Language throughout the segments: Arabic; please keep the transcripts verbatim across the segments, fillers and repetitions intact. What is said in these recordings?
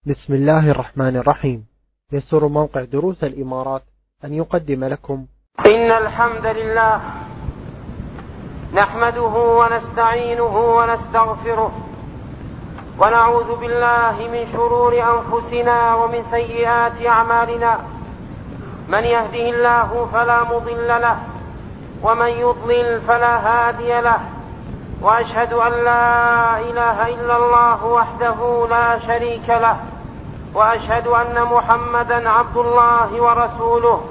بسم الله الرحمن الرحيم. يسر موقع دروس الإمارات أن يقدم لكم إن الحمد لله نحمده ونستعينه ونستغفره ونعوذ بالله من شرور أنفسنا ومن سيئات أعمالنا. من يهده الله فلا مضل له ومن يضلل فلا هادي له، وأشهد أن لا إله إلا الله وحده لا شريك له، وأشهد أن محمدا عبد الله ورسوله.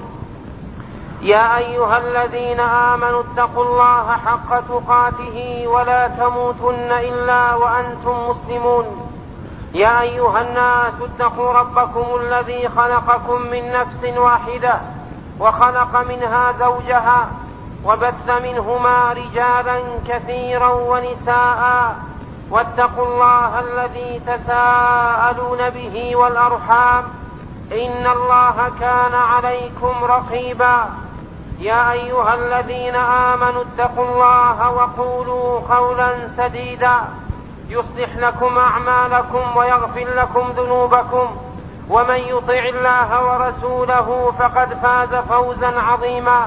يا أيها الذين آمنوا اتقوا الله حق تقاته ولا تموتن إلا وأنتم مسلمون. يا أيها الناس اتقوا ربكم الذي خلقكم من نفس واحدة وخلق منها زوجها وبث منهما رجالا كثيرا ونساء، واتقوا الله الذي تساءلون به والأرحام إن الله كان عليكم رقيبا. يا أيها الذين آمنوا اتقوا الله وقولوا قولا سديدا يصلح لكم أعمالكم ويغفر لكم ذنوبكم، ومن يطع الله ورسوله فقد فاز فوزا عظيما.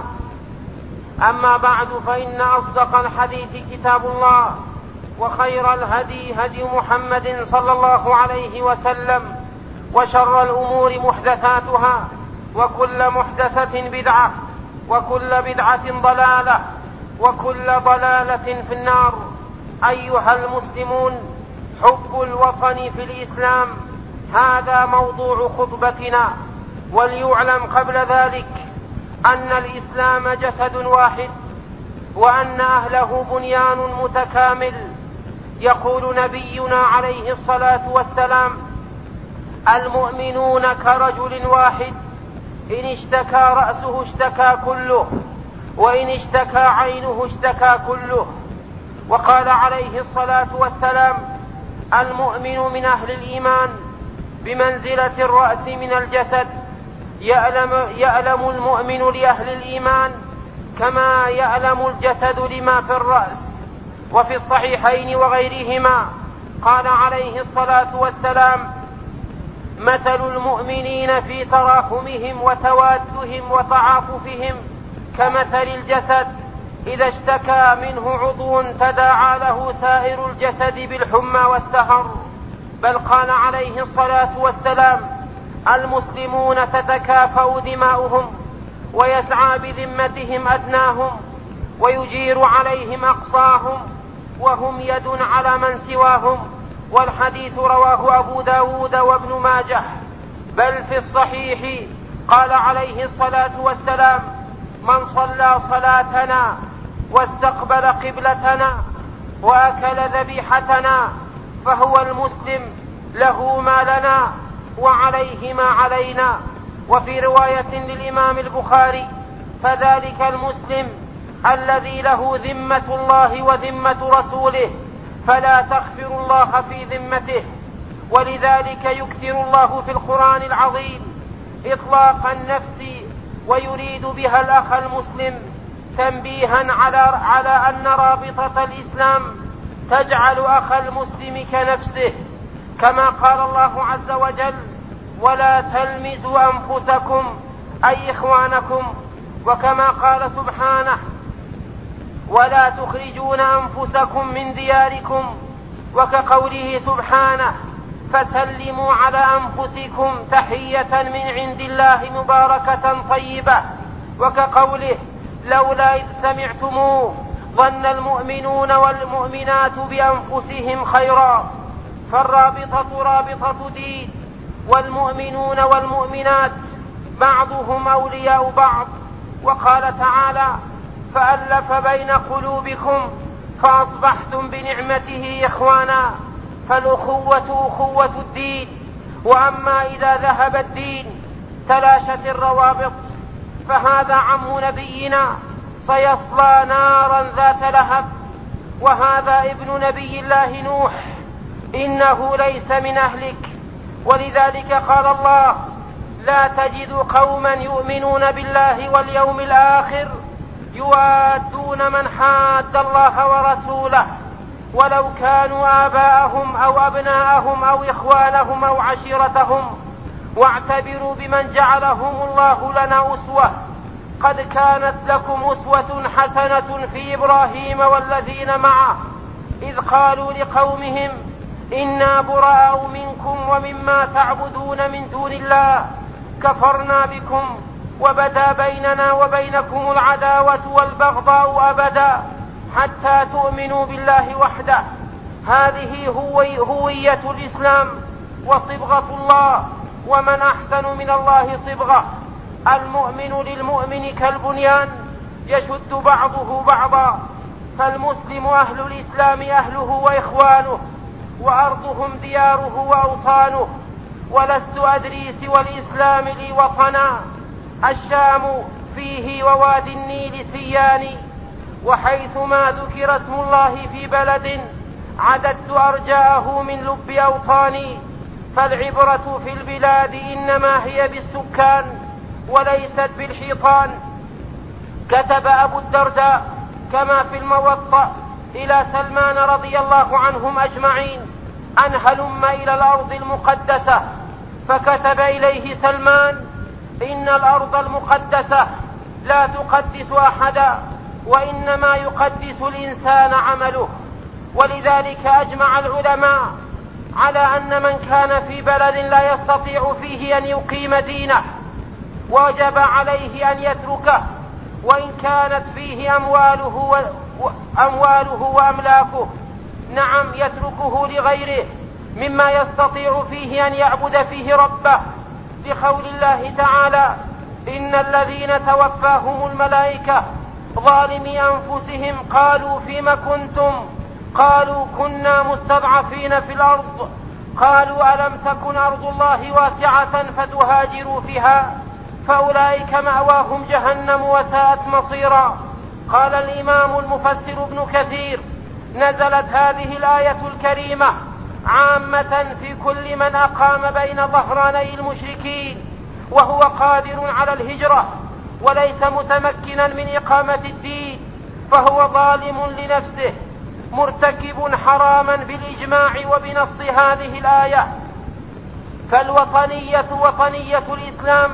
أما بعد، فإن أصدق الحديث كتاب الله، وخير الهدي هدي محمد صلى الله عليه وسلم، وشر الأمور محدثاتها، وكل محدثة بدعة، وكل بدعة ضلالة، وكل ضلالة في النار. أيها المسلمون، حب الوطن في الإسلام هذا موضوع خطبتنا. وليعلم قبل ذلك أن الإسلام جسد واحد، وأن أهله بنيان متكامل. يقول نبينا عليه الصلاة والسلام: المؤمنون كرجل واحد، إن اشتكى رأسه اشتكى كله، وإن اشتكى عينه اشتكى كله. وقال عليه الصلاة والسلام: المؤمن من أهل الإيمان بمنزلة الرأس من الجسد، يألم, يألم المؤمن لأهل الإيمان كما يألم الجسد لما في الرأس. وفي الصحيحين وغيرهما قال عليه الصلاة والسلام: مثل المؤمنين في تراحمهم وتوادهم وتعاطفهم كمثل الجسد إذا اشتكى منه عضو تداعى له سائر الجسد بالحمى والسهر. بل قال عليه الصلاة والسلام: المسلمون تتكافأ دماؤهم، ويسعى بذمتهم أدناهم، ويجير عليهم أقصاهم، وهم يد على من سواهم. والحديث رواه أبو داود وابن ماجه. بل في الصحيح قال عليه الصلاة والسلام: من صلى صلاتنا واستقبل قبلتنا وأكل ذبيحتنا فهو المسلم، له ما لنا وعليه ما علينا. وفي رواية للإمام البخاري: فذلك المسلم الذي له ذمة الله وذمة رسوله، فلا تغفر الله في ذمته. ولذلك يكثر الله في القرآن العظيم إطلاق النفس ويريد بها الأخ المسلم، تنبيها على, على أن رابطة الإسلام تجعل أخ المسلم كنفسه، كما قال الله عز وجل: ولا تلمزوا أنفسكم أي إخوانكم. وكما قال سبحانه: ولا تخرجون أنفسكم من دياركم. وكقوله سبحانه: فسلموا على أنفسكم تحية من عند الله مباركة طيبة. وكقوله: لولا إذ سمعتموه ظن المؤمنون والمؤمنات بأنفسهم خيرا. فالرابطة رابطة دين، والمؤمنون والمؤمنات بعضهم أولياء بعض. وقال تعالى: فألف بين قلوبكم فأصبحتم بنعمته إخوانا. فالأخوة أخوة الدين. وأما إذا ذهب الدين تلاشت الروابط. فهذا عم نبينا سيصلى نارا ذات لهب، وهذا ابن نبي الله نوح، إنه ليس من أهلك. ولذلك قال الله: لا تجد قوما يؤمنون بالله واليوم الآخر يوادون من حاد الله ورسوله ولو كانوا آباءهم أو أبناءهم أو إخوانهم أو عشيرتهم. واعتبروا بمن جعلهم الله لنا أسوة. قد كانت لكم أسوة حسنة في إبراهيم والذين معه إذ قالوا لقومهم إنا براء منكم ومما تعبدون من دون الله كفرنا بكم وبدا بيننا وبينكم العداوة والبغضاء أبدا حتى تؤمنوا بالله وحده. هذه هوية الإسلام وصبغة الله، ومن أحسن من الله صبغة. المؤمن للمؤمن كالبنيان يشد بعضه بعضا. فالمسلم أهل الإسلام أهله وإخوانه، وأرضهم دياره وأوطانه. ولست أدري سوى الإسلام لي وطنا، الشام فيه ووادي النيل سياني. وحيثما ذكر اسم الله في بلد عددت أرجاءه من لب أوطاني. فالعبرة في البلاد إنما هي بالسكان وليست بالحيطان. كتب أبو الدرداء كما في الموطأ إلى سلمان رضي الله عنهم أجمعين أن هلم إلى الأرض المقدسة، فكتب إليه سلمان إن الأرض المقدسة لا تقدس أحدا، وإنما يقدس الإنسان عمله. ولذلك أجمع العلماء على أن من كان في بلد لا يستطيع فيه أن يقيم دينه وجب عليه أن يتركه، وإن كانت فيه أمواله, وأمواله وأملاكه. نعم، يتركه لغيره مما يستطيع فيه أن يعبد فيه ربه، لقول الله تعالى إن الذين توفاهم الملائكة ظالمي أنفسهم قالوا فيم كنتم قالوا كنا مستضعفين في الأرض قالوا ألم تكن أرض الله واسعة فتهاجروا فيها فأولئك مأواهم جهنم وساءت مصيرا. قال الإمام المفسر ابن كثير نزلت هذه الآية الكريمة عامة في كل من أقام بين ظهراني المشركين وهو قادر على الهجرة وليس متمكنا من إقامة الدين، فهو ظالم لنفسه مرتكب حراما بالإجماع وبنص هذه الآية. فالوطنية وطنية الإسلام،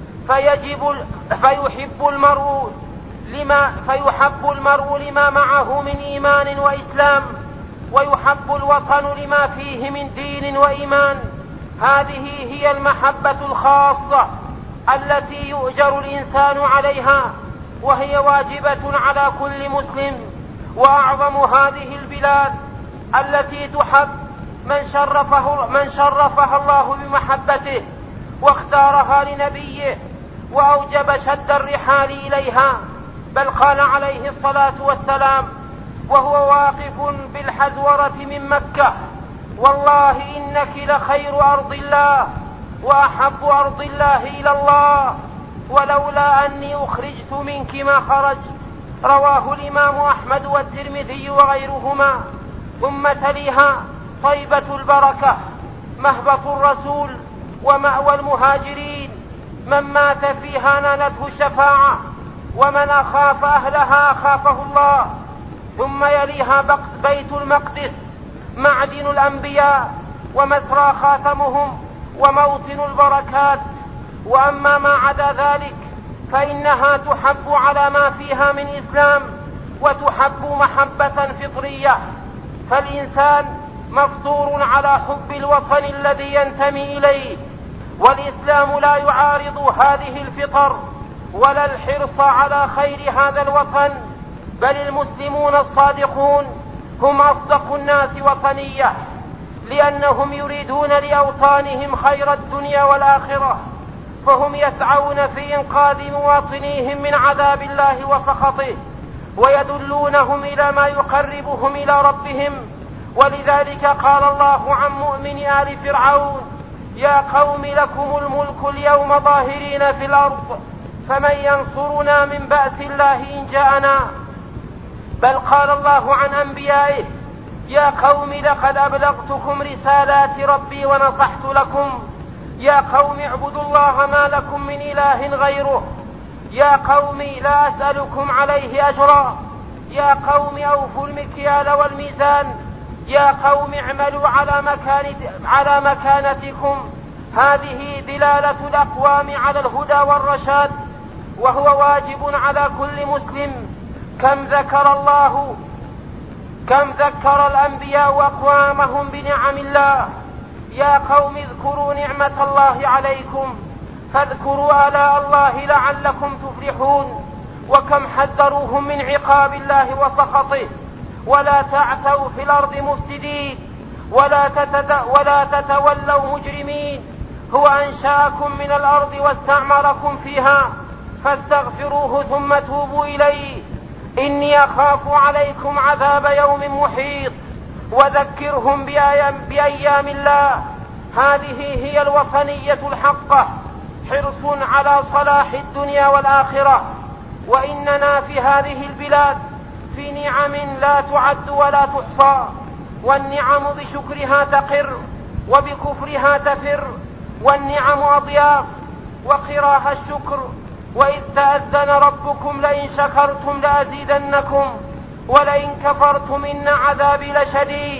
فيجب فيحب المرء لما فيحب المرء لما معه من إيمان وإسلام، ويحب الوطن لما فيه من دين وإيمان. هذه هي المحبة الخاصة التي يؤجر الإنسان عليها، وهي واجبة على كل مسلم. وأعظم هذه البلاد التي تحب من شرفه من شرفها الله بمحبته واختارها لنبيه وأوجب شد الرحال إليها. بل قال عليه الصلاة والسلام وهو واقف بالحزورة من مكة والله إنك لخير أرض الله وأحب أرض الله إلى الله ولولا أني أخرجت منك ما خرجت. رواه الإمام أحمد والترمذي وغيرهما. ثم تليها طيبة البركة مهبط الرسول ومأوى المهاجرين، من مات فيها نالته الشفاعة ومن أخاف أهلها أخافه الله. ثم يليها بيت المقدس معدن الأنبياء ومسرى خاتمهم وموطن البركات. وأما ما عدا ذلك فإنها تحب على ما فيها من إسلام وتحب محبة فطرية. فالإنسان مفطور على حب الوطن الذي ينتمي إليه، والإسلام لا يعارض هذه الفطر ولا الحرص على خير هذا الوطن، بل المسلمون الصادقون هم أصدق الناس وطنية، لأنهم يريدون لأوطانهم خير الدنيا والآخرة، فهم يسعون في إنقاذ مواطنيهم من عذاب الله وسخطه ويدلونهم إلى ما يقربهم إلى ربهم. ولذلك قال الله عن مؤمن آل فرعون يا قوم لكم الملك اليوم ظاهرين في الأرض فمن ينصرنا من بأس الله إن جاءنا. بل قال الله عن أنبيائه يا قوم لقد أبلغتكم رسالات ربي ونصحت لكم يا قوم اعبدوا الله ما لكم من إله غيره. يا قوم لا أسألكم عليه أجرا يا قوم أوفوا المكيال والميزان، يا قوم اعملوا على, مكان على مكانتكم. هذه دلالة الأقوام على الهدى والرشاد، وهو واجب على كل مسلم. كم ذكر الله كم ذكر الأنبياء أقوامهم بنعم الله. يا قوم اذكروا نعمة الله عليكم، فاذكروا آلاء الله لعلكم تفلحون. وكم حذروهم من عقاب الله وسخطه. ولا تعثوا في الأرض مفسدين، ولا, ولا تتولوا مجرمين. هو أنشأكم من الأرض واستعمركم فيها، فاستغفروه ثم توبوا إليه. إني أخاف عليكم عذاب يوم محيط. وذكرهم بأيام, بأيام الله. هذه هي الوطنية الحقة، حرص على صلاح الدنيا والآخرة. وإننا في هذه البلاد في نعم لا تعد ولا تحصى، والنعم بشكرها تقر وبكفرها تفر، والنعم أضياف وقراها الشكر. وإذ تأذن ربكم لئن شكرتم لأزيدنكم ولئن كفرتم إن عذابي لشديد.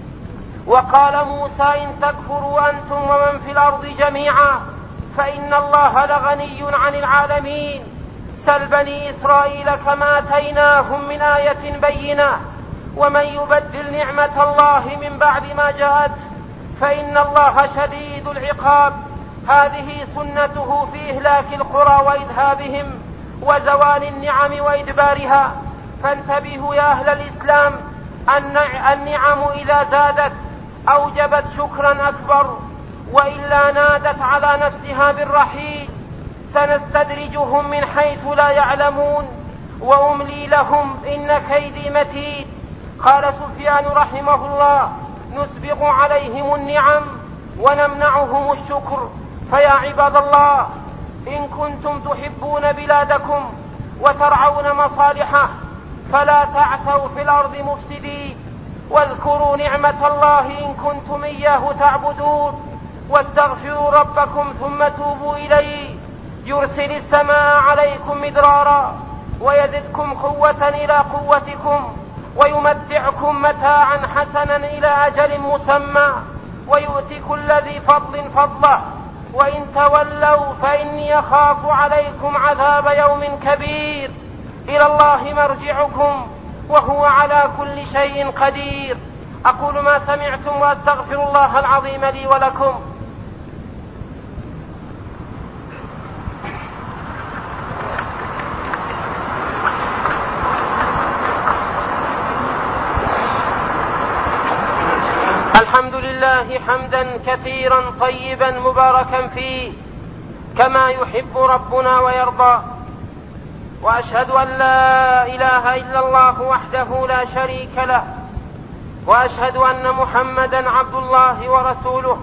وقال موسى إن تكفروا أنتم ومن في الأرض جميعا فإن الله لغني عن العالمين. سل بني إسرائيل كما آتيناهم من آية بينة، ومن يبدل نعمة الله من بعد ما جاءت فإن الله شديد العقاب. هذه سنته في إهلاك القرى وإذهابهم وزوال النعم وإدبارها. فانتبهوا يا أهل الإسلام، النعم إذا زادت أوجبت شكرا أكبر، وإلا نادت على نفسها بالرحيل. سنستدرجهم من حيث لا يعلمون وأملي لهم إن كيدي متيد. قال سفيان رحمه الله نسبغ عليهم النعم ونمنعهم الشكر. فيا عباد الله، إن كنتم تحبون بلادكم وترعون مصالحه فلا تعثوا في الأرض مفسدين، واذكروا نعمة الله إن كنتم إياه تعبدون، واستغفروا ربكم ثم توبوا إليه يرسل السماء عليكم مدرارا ويزدكم قوة إلى قوتكم ويمتعكم متاعا حسنا إلى أجل مسمى ويؤتي كل ذي فضل فضله. وإن تولوا فإني أخاف عليكم عذاب يوم كبير. إلى الله مرجعكم وهو على كل شيء قدير. أقول ما سمعتم وأستغفر الله العظيم لي ولكم. الحمد لله حمدا كثيرا طيبا مباركا فيه كما يحب ربنا ويرضى. وأشهد أن لا إله إلا الله وحده لا شريك له، وأشهد أن محمدا عبد الله ورسوله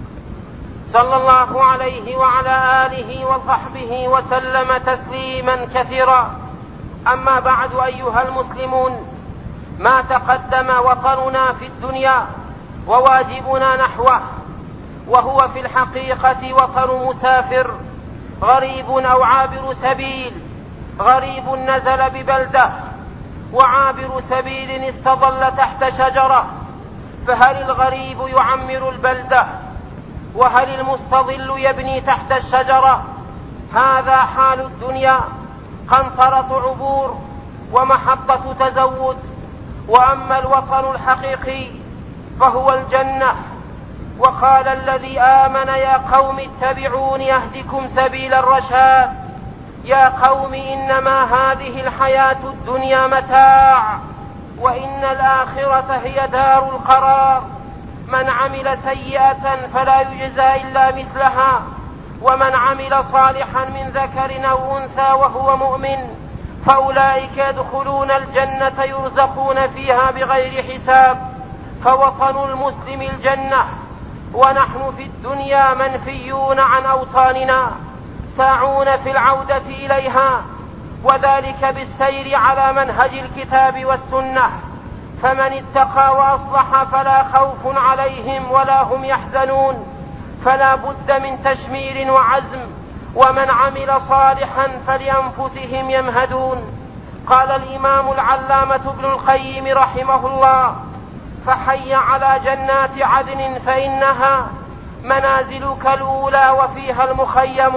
صلى الله عليه وعلى آله وصحبه وسلم تسليما كثيرا. أما بعد أيها المسلمون، ما تقدم وطننا في الدنيا وواجبنا نحوه، وهو في الحقيقة وطن مسافر غريب أو عابر سبيل. غريب نزل ببلدة، وعابر سبيل استظل تحت شجرة. فهل الغريب يعمر البلدة؟ وهل المستظل يبني تحت الشجرة؟ هذا حال الدنيا، قنطرة عبور ومحطة تزود. وأما الوطن الحقيقي فهو الجنة. وقال الذي آمن يا قوم اتبعون يهدكم سبيل الرشاد. يا قوم إنما هذه الحياة الدنيا متاع، وإن الآخرة هي دار القرار. من عمل سيئة فلا يجزى إلا مثلها، ومن عمل صالحا من ذكر أو أنثى وهو مؤمن فأولئك يدخلون الجنة يرزقون فيها بغير حساب. فوطن المسلم الجنة، ونحن في الدنيا منفيون عن أوطاننا ساعون في العودة إليها، وذلك بالسير على منهج الكتاب والسنة. فمن اتقى وأصلح فلا خوف عليهم ولا هم يحزنون، فلا بد من تشمير وعزم. ومن عمل صالحا فلأنفسهم يمهدون. قال الإمام العلامة ابن القيم رحمه الله: فحي على جنات عدن فإنها منازلك الأولى وفيها المخيم،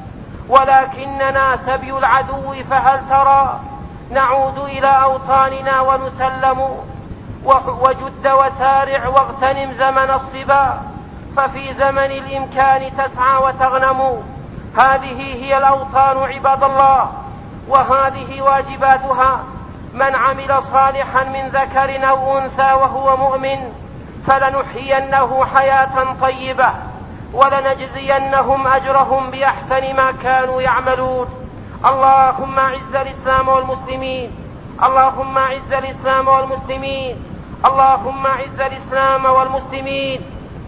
ولكننا سبي العدو فهل ترى نعود إلى أوطاننا ونسلم. وجد وسارع واغتنم زمن الصبا، ففي زمن الإمكان تسعى وتغنم. هذه هي الأوطان عباد الله، وهذه واجباتها. من عمل صالحا من ذكر أو أنثى وهو مؤمن فلنحيينه حياة طيبة ولنجزينهم أجرهم بأحسن ما كانوا يعملون. اللهم أعز الإسلام والمسلمين، اللهم أعز الإسلام والمسلمين، اللهم أعز الإسلام والمسلمين،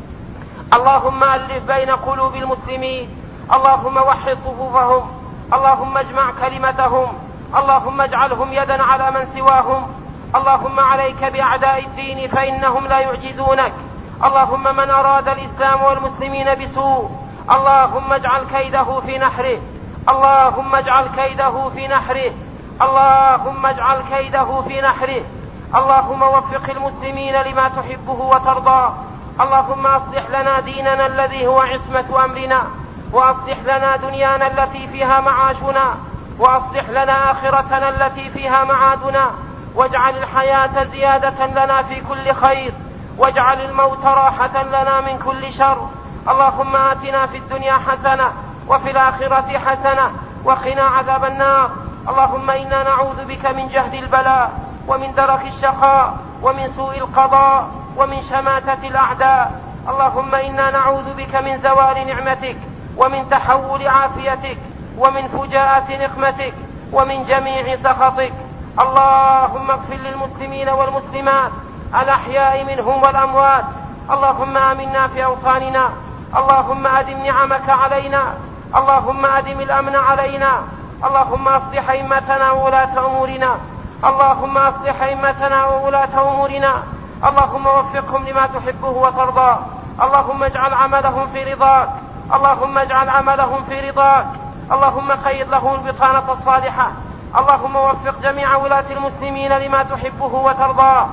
اللهم ألف بين قلوب المسلمين، اللهم وحد صفوفهم، اللهم اجمع كلمتهم، اللهم اجعلهم يدا على من سواهم. اللهم عليك بأعداء الدين فإنهم لا يعجزونك. اللهم من أراد الإسلام والمسلمين بسوء اللهم اجعل كيده في نحره، اللهم اجعل كيده في نحره، اللهم اجعل كيده في نحره. اللهم وفق المسلمين لما تحبه وترضى. اللهم أصلح لنا ديننا الذي هو عصمة أمرنا، وأصلح لنا دنيانا التي فيها معاشنا، وأصلح لنا آخرتنا التي فيها معادنا، واجعل الحياة زيادة لنا في كل خير، واجعل الموت راحة لنا من كل شر. اللهم آتنا في الدنيا حسنة وفي الآخرة حسنة وقنا عذاب النار. اللهم إنا نعوذ بك من جهد البلاء ومن درك الشقاء ومن سوء القضاء ومن شماتة الأعداء. اللهم إنا نعوذ بك من زوال نعمتك ومن تحول عافيتك ومن فجاءة نقمتك ومن جميع سخطك. اللهم اغفر للمسلمين والمسلمات الأحياء منهم والأموات. اللهم آمنا في أوطاننا، اللهم أدم نعمك علينا، اللهم أدم الأمن علينا. اللهم أصلح أئمتنا وولاة أمورنا، اللهم أصلح أئمتنا وولاة أمورنا، اللهم وفقهم لما تحبه وترضى. اللهم اجعل عملهم في رضاك، اللهم اجعل عملهم في رضاك، اللهم قيد له البطانة الصالحة. اللهم وفق جميع ولاة المسلمين لما تحبه وترضى.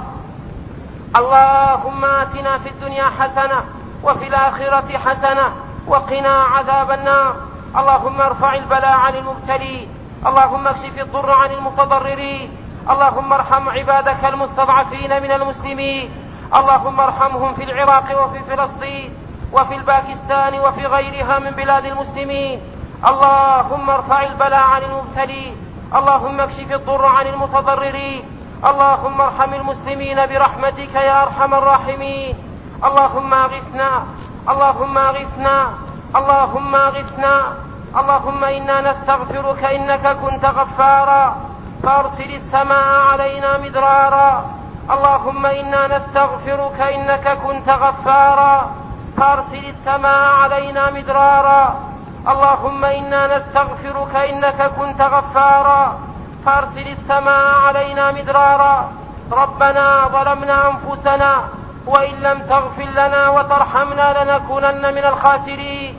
اللهم آتنا في الدنيا حسنة وفي الآخرة حسنة وقنا عذاب النار. اللهم ارفع البلاء عن المبتلين، اللهم اكشف الضر عن المتضررين، اللهم ارحم عبادك المستضعفين من المسلمين، اللهم ارحمهم في العراق وفي فلسطين وفي الباكستان وفي غيرها من بلاد المسلمين. اللهم ارفع البلاء عن المبتلين، اللهم اكشف الضر عن المتضررين، اللهم ارحم المسلمين برحمتك يا أرحم الراحمين. اللهم اغثنا، اللهم اغثنا، اللهم اغثنا. اللهم إنا نستغفرك إنك كنت غفارا فأرسل السماء علينا مدرارا. اللهم إنا نستغفرك إنك كنت غفارا فأرسل السماء علينا مدرارا. اللهم إنا نستغفرك إنك كنت غفارا فأرسل السماء علينا مدرارا. ربنا ظلمنا أنفسنا وإن لم تغفر لنا وترحمنا لنكونن من الخاسرين.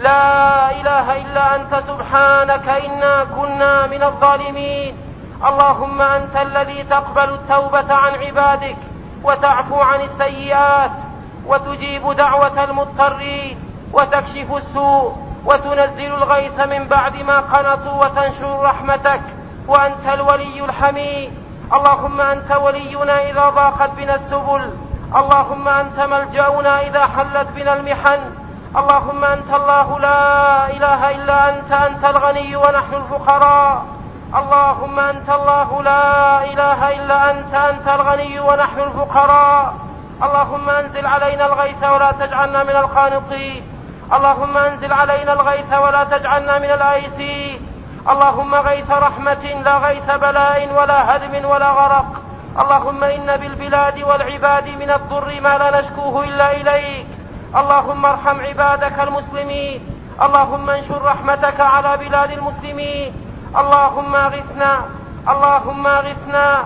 لا إله إلا أنت سبحانك إنا كنا من الظالمين. اللهم أنت الذي تقبل التوبة عن عبادك وتعفو عن السيئات وتجيب دعوة المضطرين وتكشف السوء وتنزل الغيث من بعد ما قنطوا وتنشر رحمتك، وأنت الولي الحميد. اللهم أنت ولينا إذا ضاقت بنا السبل، اللهم أنت ملجأنا إذا حلت بنا المحن. اللهم أنت الله لا إله إلا أنت، أنت الغني ونحن الفقراء. اللهم أنت الله لا إله إلا أنت، أنت الغني ونحن الفقراء. اللهم أنزل علينا الغيث ولا تجعلنا من القانطين، اللهم أنزل علينا الغيث ولا تجعلنا من الآيسين. اللهم غيث رحمة لا غيث بلاء ولا هدم ولا غرق. اللهم إن بالبلاد والعباد من الضر ما لا نشكوه إلا إليك. اللهم ارحم عبادك المسلمين، اللهم انشر رحمتك على بلاد المسلمين. اللهم اغثنا، اللهم اغثنا،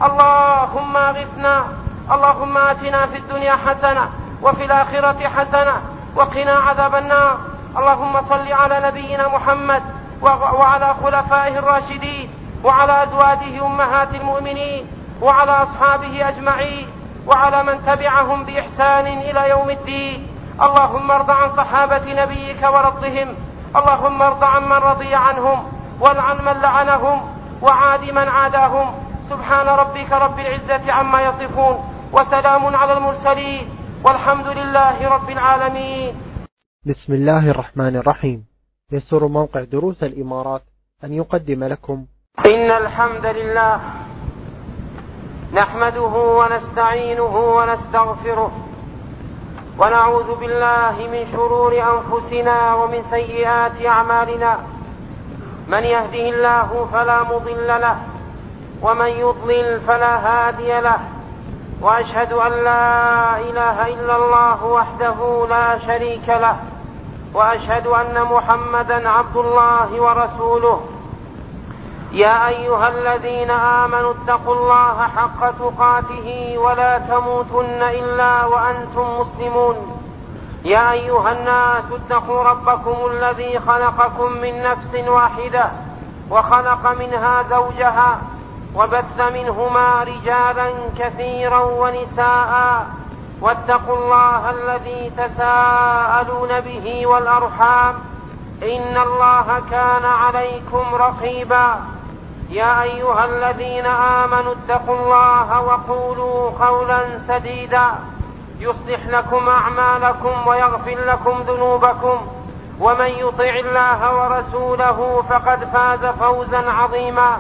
اللهم اغثنا. اللهم آتنا في الدنيا حسنة وفي الآخرة حسنة وقنا عذاب النار. اللهم صل على نبينا محمد وعلى خلفائه الراشدين وعلى أزواجه أمهات المؤمنين وعلى أصحابه أجمعين وعلى من تبعهم بإحسان إلى يوم الدين. اللهم ارض عن صحابة نبيك ورضهم، اللهم ارض عن من رضي عنهم والعن من لعنهم وعاد من عاداهم. سبحان ربك رب العزة عما يصفون وسلام على المرسلين والحمد لله رب العالمين. بسم الله الرحمن الرحيم. يسر موقع دروس الإمارات أن يقدم لكم إن الحمد لله نحمده ونستعينه ونستغفره ونعوذ بالله من شرور أنفسنا ومن سيئات أعمالنا. من يهده الله فلا مضل له ومن يضلل فلا هادي له، وأشهد أن لا إله إلا الله وحده لا شريك له، وأشهد أن محمدا عبد الله ورسوله. يا أيها الذين آمنوا اتقوا الله حق تقاته ولا تموتن إلا وأنتم مسلمون. يا أيها الناس اتقوا ربكم الذي خلقكم من نفس واحدة وخلق منها زوجها وبث منهما رجالا كثيرا ونساء، واتقوا الله الذي تساءلون به والأرحام إن الله كان عليكم رقيبا. يا أيها الذين آمنوا اتقوا الله وقولوا قولا سديدا يصلح لكم أعمالكم ويغفر لكم ذنوبكم، ومن يطع الله ورسوله فقد فاز فوزا عظيما.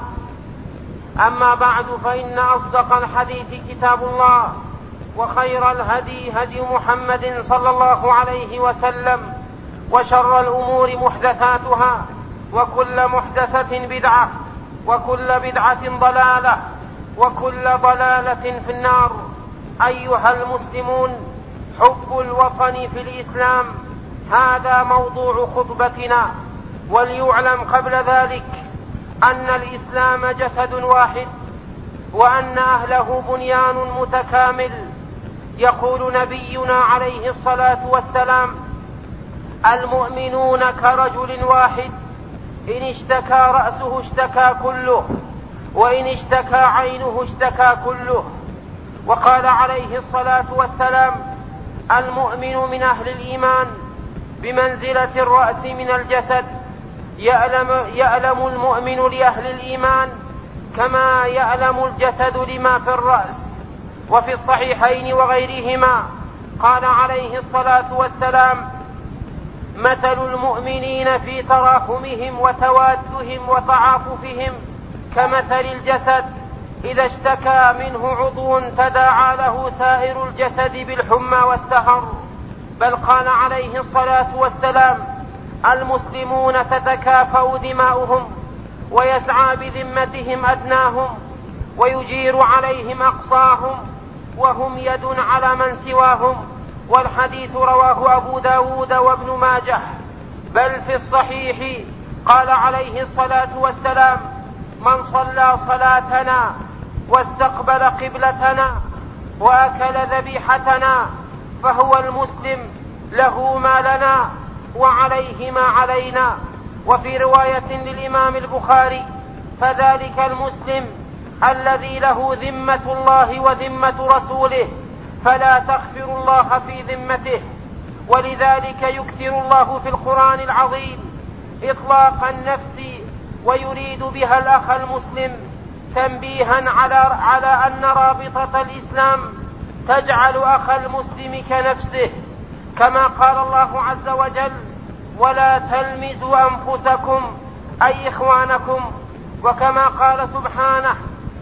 أما بعد، فإن أصدق الحديث كتاب الله، وخير الهدي هدي محمد صلى الله عليه وسلم، وشر الأمور محدثاتها، وكل محدثة بدعة، وكل بدعة ضلالة، وكل ضلالة في النار. أيها المسلمون، حب الوطن في الإسلام هذا موضوع خطبتنا. وليعلم قبل ذلك أن الإسلام جسد واحد، وأن أهله بنيان متكامل. يقول نبينا عليه الصلاة والسلام: المؤمنون كرجل واحد، إن اشتكى رأسه اشتكى كله، وإن اشتكى عينه اشتكى كله. وقال عليه الصلاة والسلام: المؤمن من أهل الإيمان بمنزلة الرأس من الجسد، يألم, يألم المؤمن لأهل الإيمان كما يألم الجسد لما في الرأس. وفي الصحيحين وغيرهما قال عليه الصلاة والسلام: مثل المؤمنين في تراحمهم وتوادهم وتعاطفهم كمثل الجسد إذا اشتكى منه عضو تداعى له سائر الجسد بالحمى والسهر. بل قال عليه الصلاة والسلام: المسلمون تتكافأ دماؤهم، ويسعى بذمتهم أدناهم، ويجير عليهم أقصاهم، وهم يد على من سواهم. والحديث رواه أبو داود وابن ماجه. بل في الصحيح قال عليه الصلاة والسلام: من صلى صلاتنا واستقبل قبلتنا وأكل ذبيحتنا فهو المسلم، له ما لنا وعليه ما علينا. وفي رواية للإمام البخاري: فذلك المسلم الذي له ذمة الله وذمة رسوله، فلا تغفر الله في ذمته. ولذلك يكثر الله في القرآن العظيم إطلاق النفس ويريد بها الأخ المسلم، تنبيها على, على أن رابطة الإسلام تجعل أخ المسلم كنفسه، كما قال الله عز وجل: ولا تلمزوا أنفسكم أي إخوانكم. وكما قال سبحانه: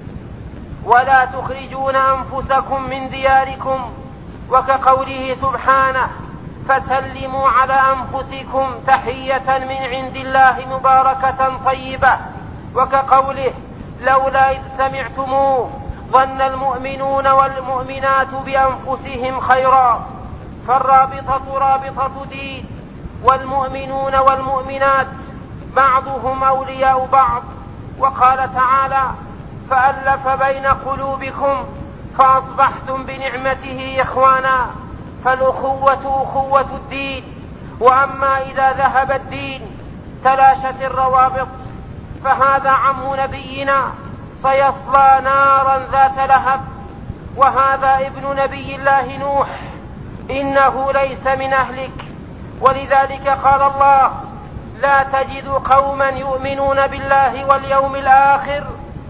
ولا تخرجون أنفسكم من دياركم. وكقوله سبحانه: فسلموا على أنفسكم تحية من عند الله مباركة طيبة. وكقوله: لولا إذ سمعتموه ظن المؤمنون والمؤمنات بأنفسهم خيرا. فالرابطة رابطة دين، والمؤمنون والمؤمنات بعضهم أولياء بعض. وقال تعالى: فألف بين قلوبكم فأصبحتم بنعمته إخوانا. فالأخوة أخوة الدين. وأما إذا ذهب الدين تلاشت الروابط. فهذا عم نبينا سيصلى نارا ذات لهب. وهذا ابن نبي الله نوح إنه ليس من أهلك. ولذلك قال الله: لا تجد قوما يؤمنون بالله واليوم الآخر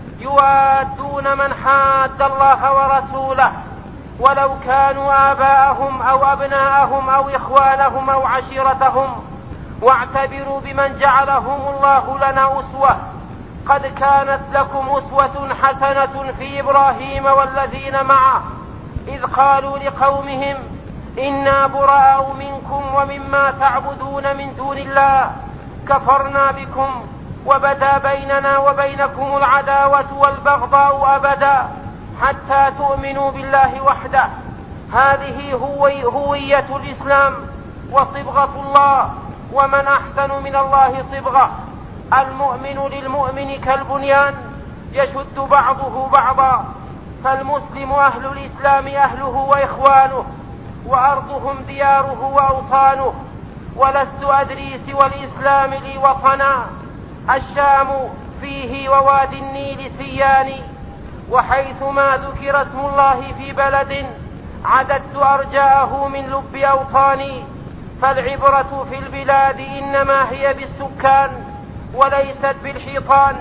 يوادون من حاد الله ورسوله ولو كانوا آباءهم أو أبناءهم أو إخوانهم أو عشيرتهم واعتبروا بمن جعلهم الله لنا أسوة. قد كانت لكم أسوة حسنة في إبراهيم والذين معه إذ قالوا لقومهم إنا براء منكم ومما تعبدون من دون الله كفرنا بكم وبدا بيننا وبينكم العداوة والبغضاء أبدا حتى تؤمنوا بالله وحده. هذه هوية الإسلام وصبغة الله، ومن أحسن من الله صبغة. المؤمن للمؤمن كالبنيان يشد بعضه بعضا، فالمسلم أهل الإسلام أهله وإخوانه وأرضهم دياره وأوطانه. ولست أدري سوى الإسلام لي وطنا، الشام فيه ووادي النيل سياني، وحيثما ذكر اسم الله في بلد عددت أرجاءه من لب أوطاني. فالعبرة في البلاد إنما هي بالسكان وليست بالحيطان.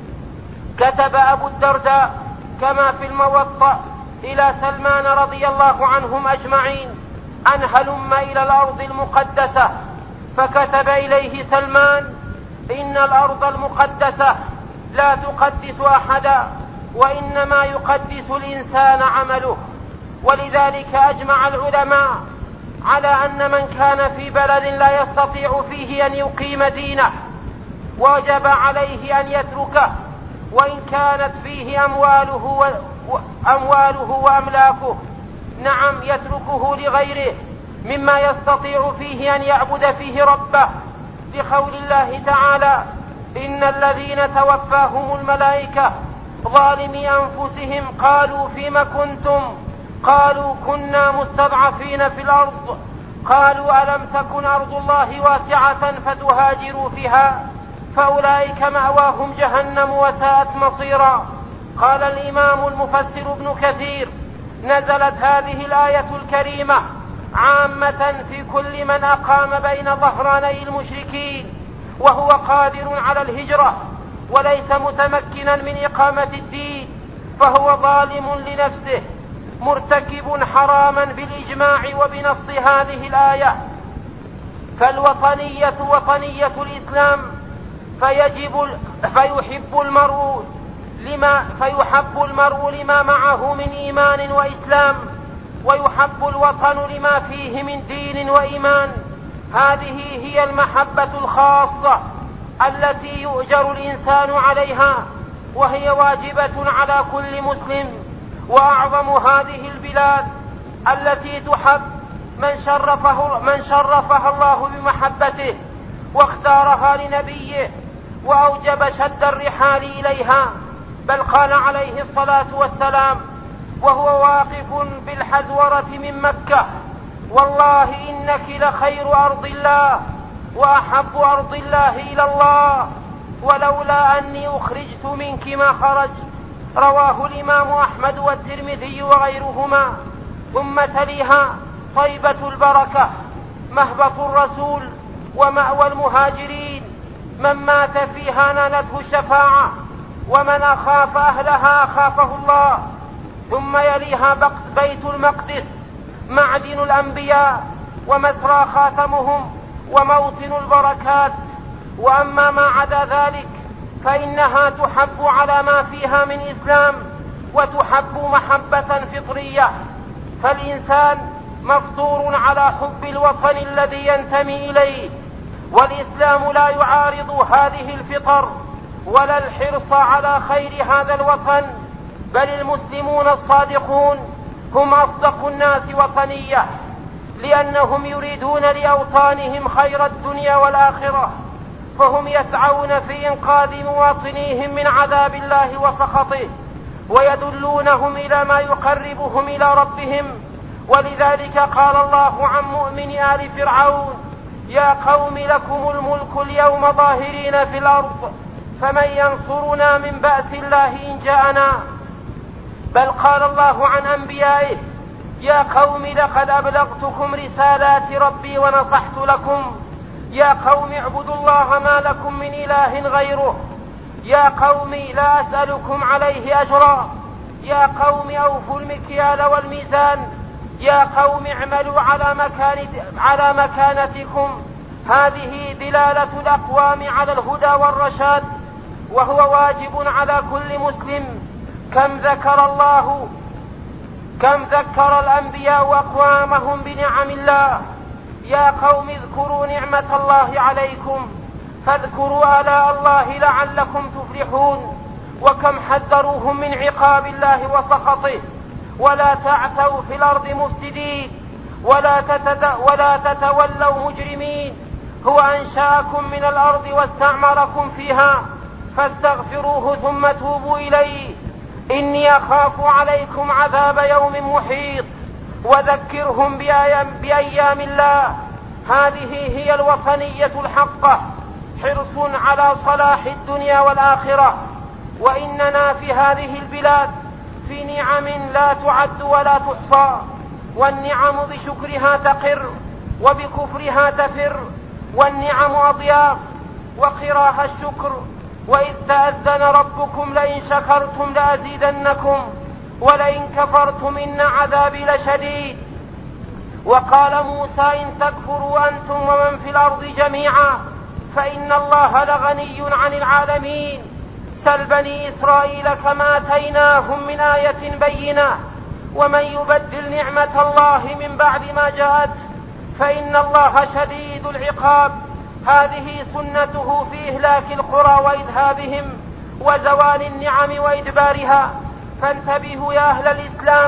كتب أبو الدرداء كما في الموطأ إلى سلمان رضي الله عنهم أجمعين أن هلم إلى الأرض المقدسة، فكتب إليه سلمان: إن الأرض المقدسة لا تقدس أحدا، وإنما يقدس الإنسان عمله. ولذلك أجمع العلماء على أن من كان في بلد لا يستطيع فيه أن يقيم دينه وجب عليه أن يتركه، وإن كانت فيه أمواله, وأمواله وأملاكه. نعم، يتركه لغيره مما يستطيع فيه أن يعبد فيه ربه، لقول الله تعالى: إن الذين توفاهم الملائكة ظالمي أنفسهم قالوا فيم كنتم؟ قالوا كنا مستضعفين في الأرض. قالوا ألم تكن أرض الله واسعة فتهاجروا فيها؟ فأولئك مأواهم جهنم وساءت مصيرا. قال الإمام المفسر ابن كثير: نزلت هذه الآية الكريمة عامة في كل من أقام بين ظهراني المشركين وهو قادر على الهجرة وليس متمكنا من إقامة الدين، فهو ظالم لنفسه مرتكب حراما بالإجماع وبنص هذه الآية. فالوطنية وطنية الإسلام، فيجب فيحب المرء لما فيحب المرء لما معه من إيمان وإسلام، ويحب الوطن لما فيه من دين وإيمان. هذه هي المحبة الخاصة التي يؤجر الإنسان عليها، وهي واجبة على كل مسلم. وأعظم هذه البلاد التي تحب من شرفه, من شرفها الله بمحبته واختارها لنبيه وأوجب شد الرحال إليها. بل قال عليه الصلاة والسلام وهو واقف بالحزورة من مكة: والله إنك لخير أرض الله وأحب أرض الله إلى الله، ولولا أني أخرجت منك ما خرجت. رواه الإمام أحمد والترمذي وغيرهما. ثم تليها طيبة البركة مهبط الرسول ومأوى المهاجرين، من مات فيها نالته الشفاعة، ومن أخاف أهلها أخافه الله. ثم يليها بيت المقدس معدن الأنبياء ومسرى خاتمهم وموطن البركات. وأما ما عدا ذلك فإنها تحب على ما فيها من إسلام، وتحب محبة فطرية. فالإنسان مفطور على حب الوطن الذي ينتمي إليه، والإسلام لا يعارض هذه الفطر ولا الحرص على خير هذا الوطن، بل المسلمون الصادقون هم أصدق الناس وطنية، لأنهم يريدون لأوطانهم خير الدنيا والآخرة، فهم يسعون في إنقاذ مواطنيهم من عذاب الله وسخطه، ويدلونهم إلى ما يقربهم إلى ربهم. ولذلك قال الله عن مؤمن آل فرعون: يا قوم لكم الملك اليوم ظاهرين في الأرض فمن ينصرنا من بأس الله إن جاءنا؟ بل قال الله عن أنبيائه: يا قوم لقد أبلغتكم رسالات ربي ونصحت لكم، يا قوم اعبدوا الله ما لكم من إله غيره، يا قوم لا أسألكم عليه أجرا، يا قوم أوفوا المكيال والميزان، يا قوم اعملوا على, مكان على مكانتكم. هذه دلالة الأقوام على الهدى والرشاد، وهو واجب على كل مسلم. كم ذكر الله كم ذكر الأنبياء أقوامهم بنعم الله: يا قوم اذكروا نعمة الله عليكم، فاذكروا آلاء الله لعلكم تفلحون. وكم حذروهم من عقاب الله وسخطه: ولا تعثوا في الأرض مفسدين، ولا, ولا تتولوا مجرمين، هو أنشأكم من الأرض واستعمركم فيها، فاستغفروه ثم توبوا إليه، إني أخاف عليكم عذاب يوم محيط. وذكرهم بأيام الله. هذه هي الوطنية الحقة، حرص على صلاح الدنيا والآخرة. وإننا في هذه البلاد في نعم لا تعد ولا تحصى، والنعم بشكرها تقر وبكفرها تفر، والنعم أضياف وقراها الشكر. وإذ تأذن ربكم لئن شكرتم لأزيدنكم ولئن كفرتم إن عذابي لشديد. وقال موسى: إن تكفروا أنتم ومن في الأرض جميعا فإن الله لغني عن العالمين. سل بني إسرائيل كما آتيناهم من آية بينة، ومن يبدل نعمة الله من بعد ما جاءته فإن الله شديد العقاب. هذه سنته في إهلاك القرى وإذهابهم وزوال النعم وإدبارها. فانتبهوا يا أهل الإسلام،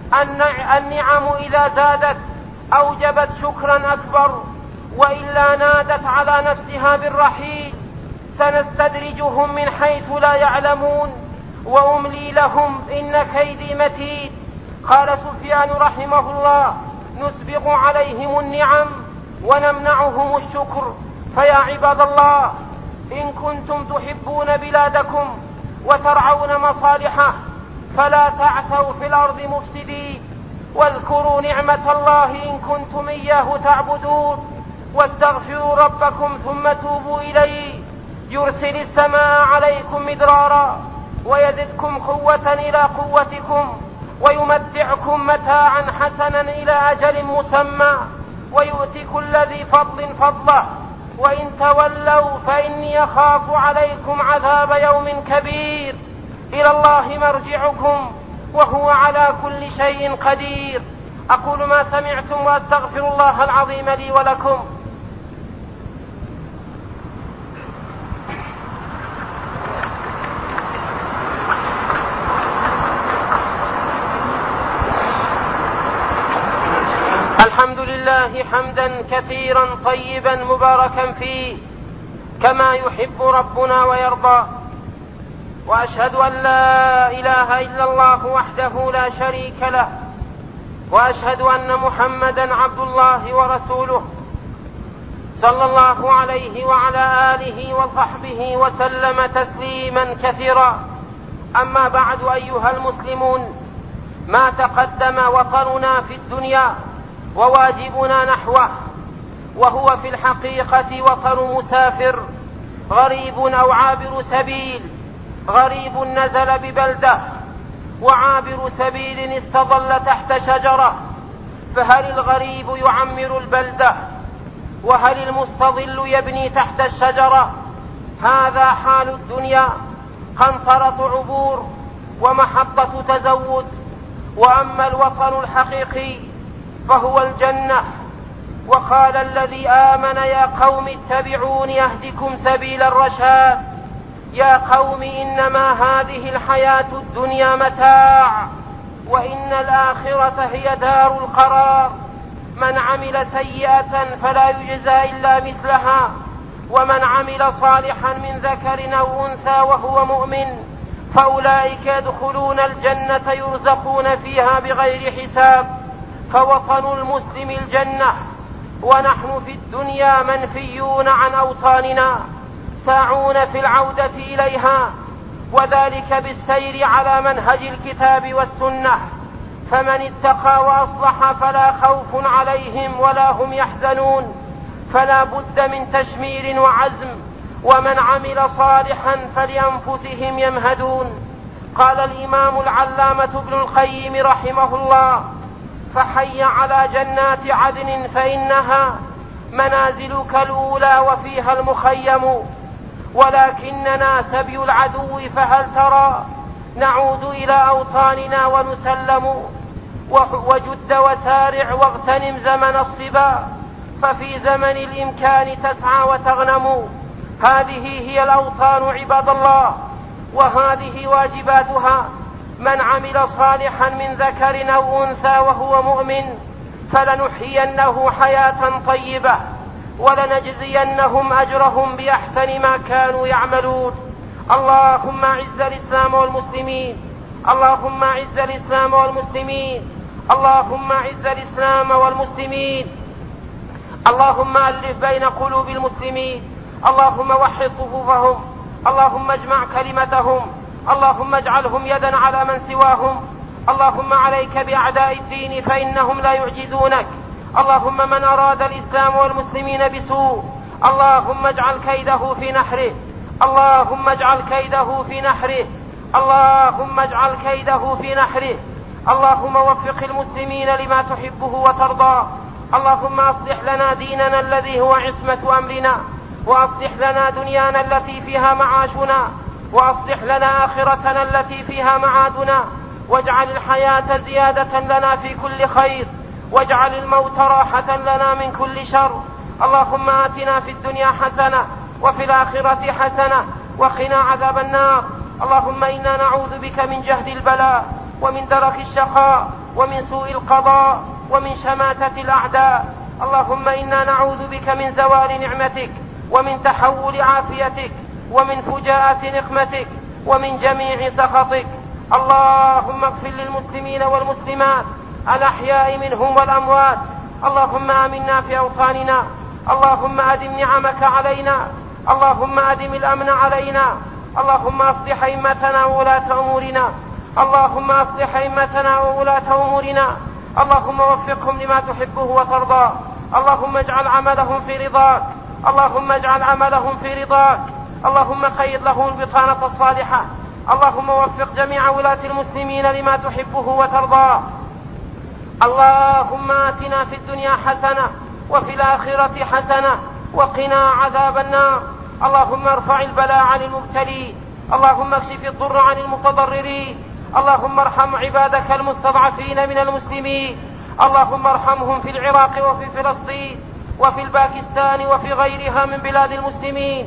النعم إذا زادت أوجبت شكرا أكبر، وإلا نادت على نفسها بالرحيل. سنستدرجهم من حيث لا يعلمون وأملي لهم إن كيدي متين. قال سفيان رحمه الله: نسبغ عليهم النعم ونمنعهم الشكر. فيا عباد الله، إن كنتم تحبون بلادكم وترعون مصالحه فلا تعثوا في الأرض مفسدين، واذكروا نعمة الله إن كنتم إياه تعبدون، واستغفروا ربكم ثم توبوا إليه يرسل السماء عليكم مدرارا ويزدكم قوة إلى قوتكم ويمتعكم متاعا حسنا إلى أجل مسمى ويؤتي كل ذي فضل فضله، وإن تولوا فإني أخاف عليكم عذاب يوم كبير. إلى الله مرجعكم وهو على كل شيء قدير. أقول ما سمعتم وأستغفر الله العظيم لي ولكم. الحمد لله حمدا كثيرا طيبا مباركا فيه كما يحب ربنا ويرضى، وأشهد أن لا إله إلا الله وحده لا شريك له، وأشهد أن محمدا عبد الله ورسوله صلى الله عليه وعلى آله وصحبه وسلم تسليما كثيرا. أما بعد أيها المسلمون، ما تقدم وطننا في الدنيا وواجبنا نحوه، وهو في الحقيقة وطن مسافر غريب أو عابر سبيل. غريب نزل ببلدة، وعابر سبيل استظل تحت شجرة. فهل الغريب يعمر البلدة؟ وهل المستظل يبني تحت الشجرة؟ هذا حال الدنيا، قنطرة عبور ومحطة تزود. وأما الوطن الحقيقي فهو الجنة. وقال الذي آمن: يا قوم اتبعون يهدكم سبيل الرشاد. يا قوم إنما هذه الحياة الدنيا متاع، وإن الآخرة هي دار القرار. من عمل سيئة فلا يجزى إلا مثلها، ومن عمل صالحا من ذكر أو أنثى وهو مؤمن فأولئك يدخلون الجنة يرزقون فيها بغير حساب. فوطن المسلم الجنة، ونحن في الدنيا منفيون عن أوطاننا. ساعون في العودة إليها، وذلك بالسير على منهج الكتاب والسنة. فمن اتقى وأصلح فلا خوف عليهم ولا هم يحزنون، فلا بد من تشمير وعزم. ومن عمل صالحا فلأنفسهم يمهدون. قال الإمام العلامة ابن القيم رحمه الله: فحي على جنات عدن فإنها منازلك الأولى وفيها المخيم، ولكننا سبي العدو فهل ترى نعود إلى أوطاننا ونسلم. وجد وسارع واغتنم زمن الصبا، ففي زمن الإمكان تسعى وتغنم. هذه هي الأوطان عباد الله، وهذه واجباتها. من عمل صالحا من ذكر أو أنثى وهو مؤمن فلنحيينه حياة طيبة، ولنجزينهم أجرهم بأحسن ما كانوا يعملون. اللهم أعز الإسلام والمسلمين، اللهم أعز الإسلام والمسلمين، اللهم أعز الإسلام والمسلمين. اللهم ألف بين قلوب المسلمين، اللهم وحد صفوفهم، اللهم اجمع كلمتهم، اللهم اجعلهم يدا على من سواهم. اللهم عليك بأعداء الدين فإنهم لا يعجزونك. اللهم من أراد الإسلام والمسلمين بسوء اللهم اجعل كيده في نحره، اللهم اجعل كيده في نحره، اللهم اجعل كيده في نحره. اللهم وفق المسلمين لما تحبه وترضى. اللهم أصلح لنا ديننا الذي هو عصمة أمرنا، وأصلح لنا دنيانا التي فيها معاشنا، وأصلح لنا آخرتنا التي فيها معادنا، واجعل الحياة زيادة لنا في كل خير، واجعل الموت راحة لنا من كل شر. اللهم آتنا في الدنيا حسنة وفي الآخرة حسنة وقنا عذاب النار. اللهم إنا نعوذ بك من جهد البلاء ومن درك الشقاء ومن سوء القضاء ومن شماتة الأعداء. اللهم إنا نعوذ بك من زوال نعمتك ومن تحول عافيتك ومن فجاءة نقمتك ومن جميع سخطك. اللهم اغفر للمسلمين والمسلمات الأحياء منهم والأموات. اللهم آمنا في أوطاننا، اللهم أدم نعمك علينا، اللهم أدم الأمن علينا. اللهم أصلح أئمتنا وولاة أمورنا، اللهم أصلح أئمتنا وولاة أمورنا، اللهم وفقهم لما تحبه وترضى. اللهم اجعل عملهم في رضاك، اللهم اجعل عملهم في رضاك، اللهم قيد لهم البطانة الصالحة. اللهم وفق جميع ولاة المسلمين لما تحبه وترضى. اللهم آتنا في الدنيا حسنة وفي الآخرة حسنة وقنا عذاب النار. اللهم ارفع البلاء عن المبتلين، اللهم اكشف الضر عن المتضررين، اللهم ارحم عبادك المستضعفين من المسلمين، اللهم ارحمهم في العراق وفي فلسطين وفي الباكستان وفي غيرها من بلاد المسلمين.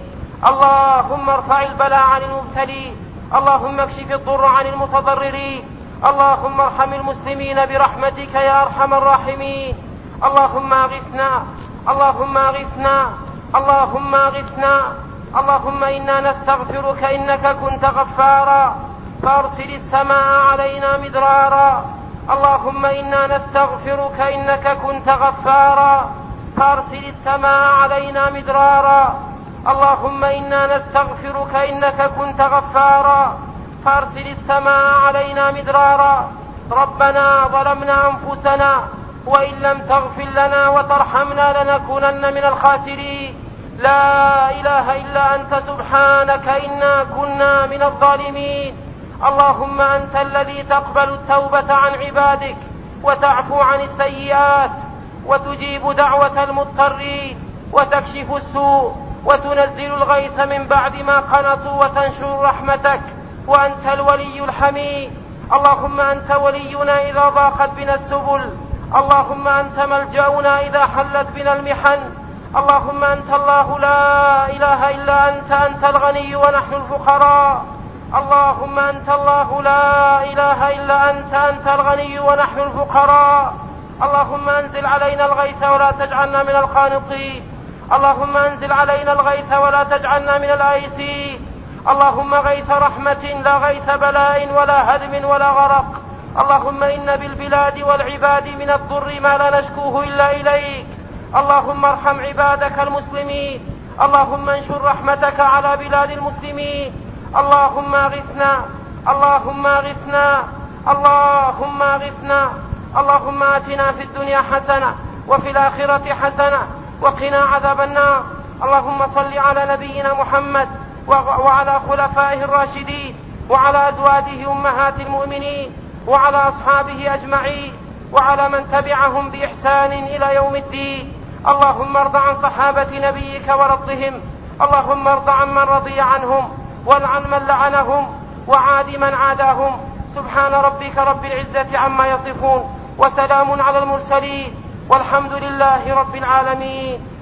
اللهم ارفع البلاء عن المبتلين، اللهم اكشف الضر عن المتضررين، اللهم ارحم المسلمين برحمتك يا أرحم الراحمين. اللهم اغثنا، اللهم اغثنا، اللهم اغثنا. اللهم إنا نستغفرك إنك كنت غفارا فأرسل السماء علينا مدرارا. اللهم إنا نستغفرك إنك كنت غفارا فأرسل السماء علينا مدرارا. اللهم إنا نستغفرك إنك كنت غفارا فأرسل السماء علينا مدرارا. ربنا ظلمنا أنفسنا وإن لم تغفر لنا وترحمنا لنكونن من الخاسرين. لا إله إلا أنت سبحانك إنا كنا من الظالمين. اللهم أنت الذي تقبل التوبة عن عبادك وتعفو عن السيئات وتجيب دعوة المضطرين وتكشف السوء وتنزل الغيث من بعد ما قنطوا وتنشر رحمتك، وأنت الولي الحميد. اللهم أنت ولينا إذا ضاقت بنا السبل، اللهم أنت ملجأنا إذا حلت بنا المحن. اللهم أنت الله لا إله إلا أنت، أنت الغني ونحن الفقراء. اللهم أنت الله لا إله إلا أنت، أنت الغني ونحن الفقراء. اللهم أنزل علينا الغيث ولا تجعلنا من القانطين، اللهم أنزل علينا الغيث ولا تجعلنا من الآيسين. اللهم غيث رحمة لا غيث بلاء ولا هدم ولا غرق. اللهم إن بالبلاد والعباد من الضر ما لا نشكوه إلا إليك. اللهم ارحم عبادك المسلمين، اللهم انشر رحمتك على بلاد المسلمين. اللهم اغثنا اللهم اغثنا اللهم اغثنا اللهم آتنا في الدنيا حسنة وفي الآخرة حسنة وقنا عذاب النار. اللهم صل على نبينا محمد وعلى خلفائه الراشدين وعلى أزواجه أمهات المؤمنين وعلى أصحابه أجمعين وعلى من تبعهم بإحسان إلى يوم الدين. اللهم ارض عن صحابة نبيك ورضهم. اللهم ارض عن من رضي عنهم والعن من لعنهم وعاد من عاداهم. سبحان ربك رب العزة عما يصفون وسلام على المرسلين والحمد لله رب العالمين.